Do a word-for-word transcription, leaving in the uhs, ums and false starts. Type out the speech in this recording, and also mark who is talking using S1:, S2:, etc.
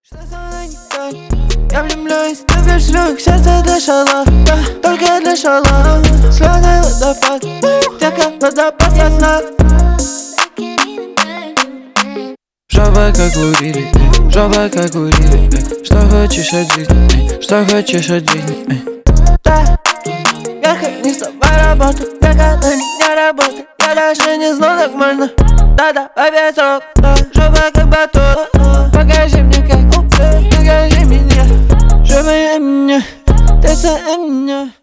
S1: Что со мной не так? Я влюблюсь, ты пришлю, сердце дышало, да, только дышало. Слезы водопад, тека водопад ясна.
S2: Жопа как урили, жопа как урили. Что хочешь от жизни, что хочешь от жизни.
S1: Да, я как не с тобой работаю, я когда не работаю. Я даже не знал нормально, да-да, опять срок. Жопа как батут, покажи мне как, покажи меня. Жопа меня, ты за меня.